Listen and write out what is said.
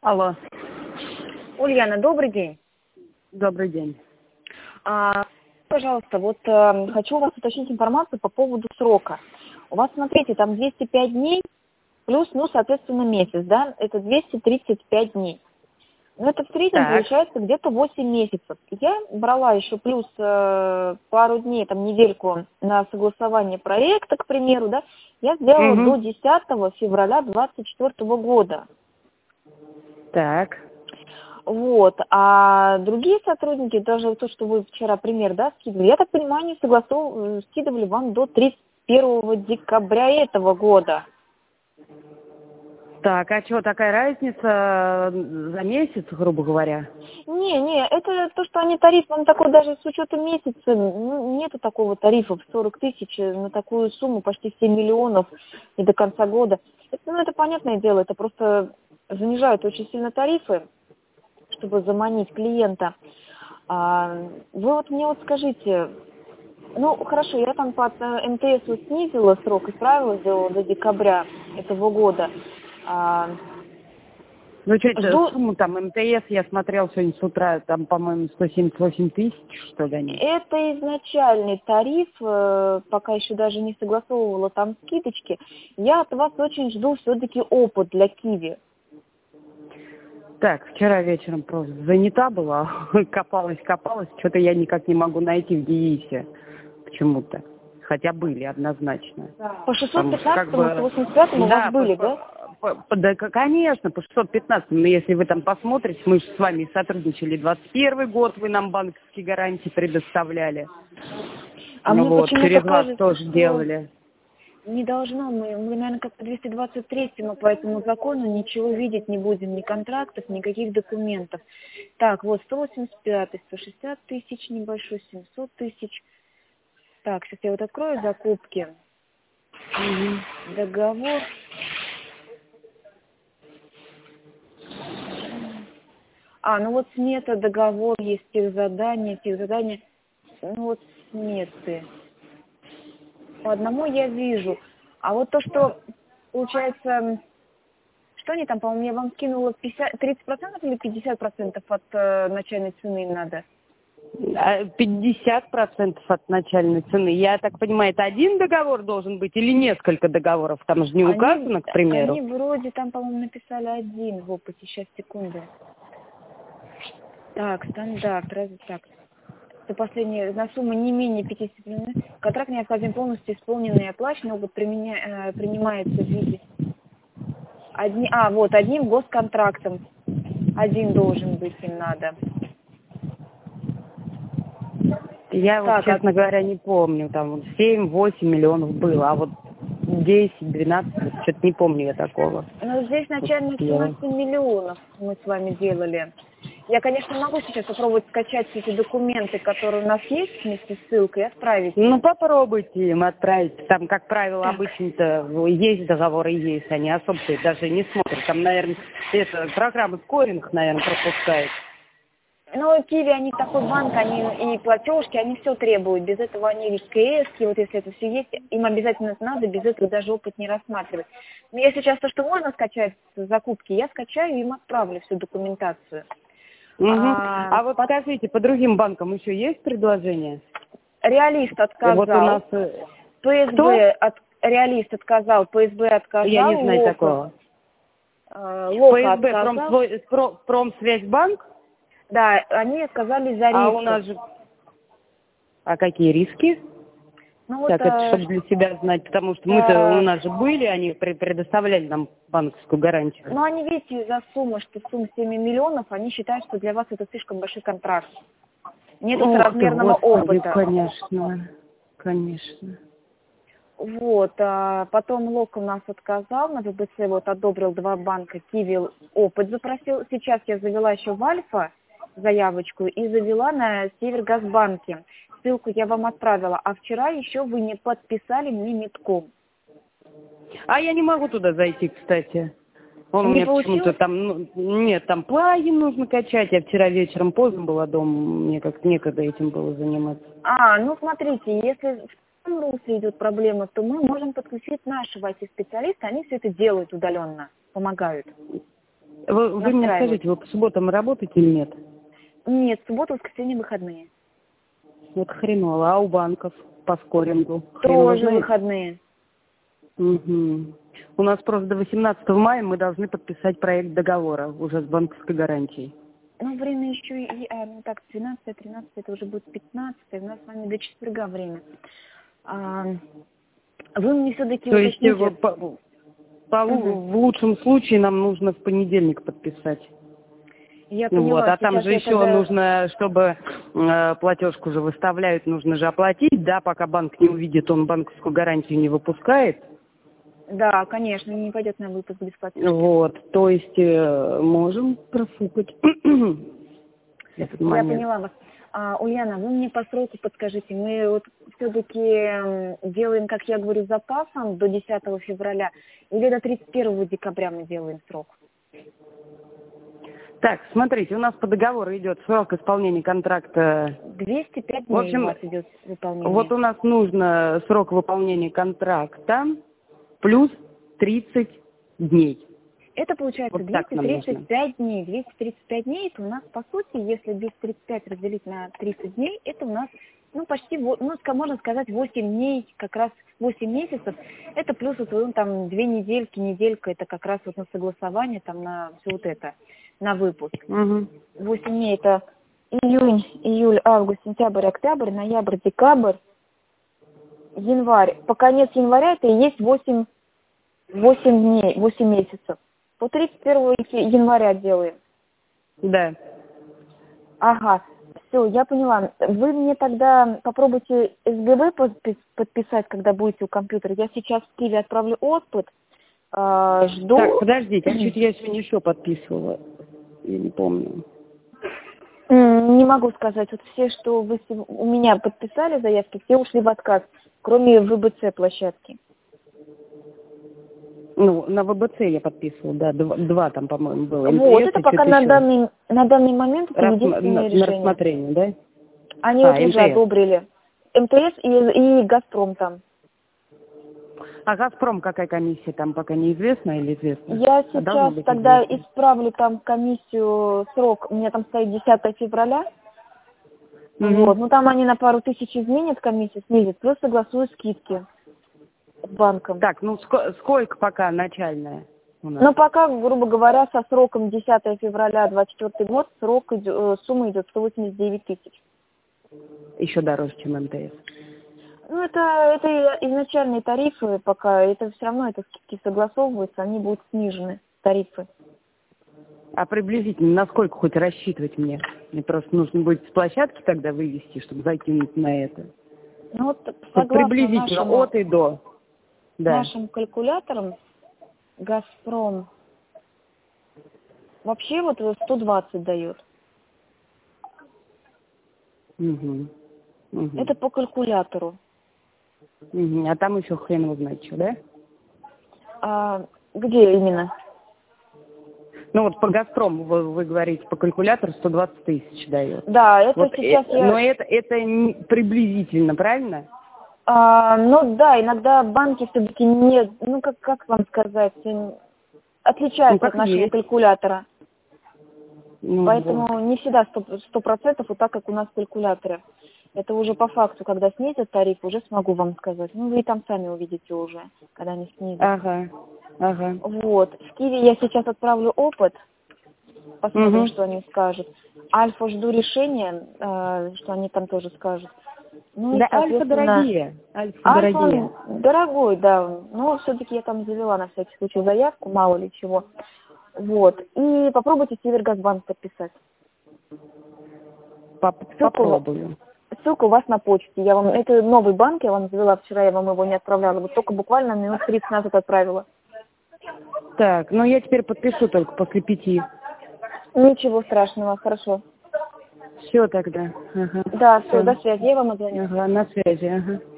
Алло. Ульяна, добрый день. Добрый день. Пожалуйста, вот хочу у вас уточнить информацию по поводу срока. У вас, смотрите, там 205 дней плюс, соответственно, месяц, да? Это 235 дней. Но это в среднем получается где-то 8 месяцев. Я брала еще плюс пару дней, там недельку на согласование проекта, к примеру, да? Я сделала до 10 февраля 2024 года. Так. Вот, а другие сотрудники, даже то, что вы вчера пример, да, скидывали, я так понимаю, они скидывали вам до 31 декабря этого года. Так, а что, такая разница за месяц, грубо говоря? Не, это то, что они тариф, вам такой даже с учетом месяца, нету такого тарифа в 40 тысяч на такую сумму, почти 7 миллионов и до конца года. Это понятное дело, это просто занижают очень сильно тарифы, чтобы заманить клиента. Вы вот мне вот скажите, хорошо, я там под МТС снизила срок, исправила, сделала до декабря этого года. Сумму там МТС я смотрел сегодня с утра, там, по-моему, 178 тысяч, что ли, они. Это изначальный тариф, пока еще даже не согласовывала там скидочки. Я от вас очень жду все-таки опыт для Киви. Так, вчера вечером просто занята была, копалась, что-то я никак не могу найти в ГИИСе почему-то. Хотя были однозначно. По 615-му, 185-му у вас были, да? Да, конечно, по 615-му. Но если вы там посмотрите, мы же с вами сотрудничали 21 год, вы нам банковские гарантии предоставляли. Мне почему-то через вас кажется, тоже делали. Не должно, мы, наверное, как по 223-му по этому закону ничего видеть не будем, ни контрактов, никаких документов. Так, вот 185, 160 тысяч небольшой, 700 тысяч. Так, сейчас я вот открою закупки. Договор. Смета, договор, есть техзадание. Сметы. По одному я вижу. А вот то, что, получается, что они там, по-моему, я вам скинула 30% или 50% от начальной цены им надо? 50% от начальной цены. Я так понимаю, это один договор должен быть или несколько договоров? Там же не указано, к примеру. Они вроде там, по-моему, написали один в опыте. Сейчас, секунду. Так, стандарт, разве так? Это последнее, на сумму не менее 50 миллионов. Контракт необходим полностью исполненный и оплаченный. Опыт принимается в виде... одним госконтрактом. Один должен быть им надо. Я, честно говоря, не помню. Там 7-8 миллионов было, а вот 10-12, что-то не помню я такого. Здесь начальная сумма 7 миллионов мы с вами делали. Я, конечно, могу сейчас попробовать скачать все эти документы, которые у нас есть вместе с ссылкой, и отправить. Попробуйте им отправить. Там, как правило, обычно-то есть договоры, есть. Они особо даже не смотрят. Там, наверное, программы скоринг, наверное, пропускают. Киви, они такой банк, они и платежки, они все требуют. Без этого они КСки, вот если это все есть, им обязательно надо, без этого даже опыт не рассматривать. Но я сейчас то, что можно скачать с закупки, я скачаю и им отправлю всю документацию. Вот скажите, по другим банкам еще есть предложения? Реалист отказал. Вот у нас... Реалист отказал, ПСБ отказал. Я не знаю такого. Лока отказал. Промсвязьбанк? Да, они отказались за риски. А у нас же... А какие риски? Это чтобы для себя знать, потому что мы-то у нас же были, они предоставляли нам банковскую гарантию. Они, видите, из-за суммы, что сумма 7 миллионов, они считают, что для вас это слишком большой контракт. Нет соразмерного опыта. Конечно. Потом Лок у нас отказал, на ВБЦ одобрил 2 банка, Киви опыт запросил. Сейчас я завела еще в Альфа заявочку и завела на Севергазбанке. Ссылку я вам отправила, а вчера еще вы не подписали мне метком. А я не могу туда зайти, кстати. Он у меня почему-то там... Нет, там плагин нужно качать. Я вчера вечером поздно была дома, мне как-то некогда этим было заниматься. Смотрите, если в том русле идет проблема, то мы можем подключить нашего IT-специалиста, они все это делают удаленно, помогают. Вы мне скажите, вы по субботам работаете или нет? Нет, суббота, воскресенье, выходные. Вот хреново. А у банков по скорингу? Тоже выходные. Угу. У нас просто до 18 мая мы должны подписать проект договора уже с банковской гарантией. Ну, время еще и... ну так, 12, 13, это уже будет 15, у нас с вами до четверга время. Вы мне все-таки уточните... То есть в лучшем случае нам нужно в понедельник подписать. Я поняла. Вот, а там же еще нужно, чтобы платежку же выставляют, нужно же оплатить, да, пока банк не увидит, он банковскую гарантию не выпускает. Да, конечно, не пойдет на выпуск без платежки. Вот, то есть можем профукать этот момент. Я поняла вас. Ульяна, вы мне по сроку подскажите, мы вот все-таки делаем, как я говорю, запасом до 10 февраля или до 31 декабря мы делаем срок? Так, смотрите, у нас по договору идет срок исполнения контракта. 205 дней в общем, у вас идет выполнение. Вот у нас нужно срок выполнения контракта плюс 30 дней. Это получается вот 235 дней. 235 дней, это у нас, по сути, если 235 разделить на 30 дней, это у нас, ну, почти, ну, можно сказать, 8 дней, как раз 8 месяцев. Это плюс вот, там 2 недельки, неделька, это как раз вот на согласование, там, на все вот это, на выпуск. 8 дней, это июнь, июль, август, сентябрь, октябрь, ноябрь, декабрь, январь. По конец января это и есть 8 дней, 8 месяцев. По 31 января делаем. Да. Ага, все, я поняла. Вы мне тогда попробуйте СГБ подписать, когда будете у компьютера. Я сейчас в Киеве отправлю отпуск. Жду. Так, подождите, чуть я сегодня еще подписывала. Я не помню. Не могу сказать. Вот все, что вы у меня подписали заявки, все ушли в отказ, кроме ВБЦ площадки. Ну, на ВБЦ я подписывала, да, два там, по-моему, было. Вот, это пока на данный момент это единственное решение. На рассмотрение, да? Они вот уже одобрили. МТС и Газпром там. А Газпром какая комиссия там, пока неизвестно или известно? Я сейчас тогда исправлю там комиссию, срок, у меня там стоит 10 февраля. Вот, ну там они на пару тысяч изменят комиссию, снизят, плюс согласуют скидки с банком. Так, ну сколько пока начальная у нас? Ну пока, грубо говоря, со сроком 10 февраля 2024 год, сумма идет 189 тысяч. Еще дороже, чем МТС. Ну это изначальные тарифы, пока это все равно, это скидки согласовываются, они будут снижены, тарифы. А приблизительно насколько хоть рассчитывать мне? Мне просто нужно будет с площадки тогда вывести, чтобы закинуть на это. Ну вот согласно приблизительно от и до. Да. Нашим калькуляторам Газпром вообще вот 120 дает. Это по калькулятору. А там еще хрен его знает что, да? Где именно? Ну вот по Газпрому вы говорите, по калькулятору 120 тысяч дает. Да, это вот сейчас Но это приблизительно, правильно? Ну да, иногда банки все-таки не, ну как вам сказать, отличаются от нашего калькулятора. Поэтому не всегда 100%, вот так, как у нас в калькуляторе. Это уже по факту, когда снизят тариф, уже смогу вам сказать. Ну, вы там сами увидите уже, когда они снизят. Ага. Вот. В Киеве я сейчас отправлю опыт. Посмотрим, что они скажут. Альфа жду решения, что они там тоже скажут. Ну, да, и, Альфа дорогие. Альфа дорогой, да. Но все-таки я там завела на всякий случай заявку, мало ли чего. Вот. И попробуйте Севергазбанк подписать. Попробую. Ссылка у вас на почте. Это новый банк, я вам завела вчера, я вам его не отправляла. Вот только буквально минут 30 назад отправила. Так, ну я теперь подпишу только после 5. Ничего страшного, хорошо. Все тогда. Ага. Да, все, до связи, я вам отзвоню. Ага, на связи, ага.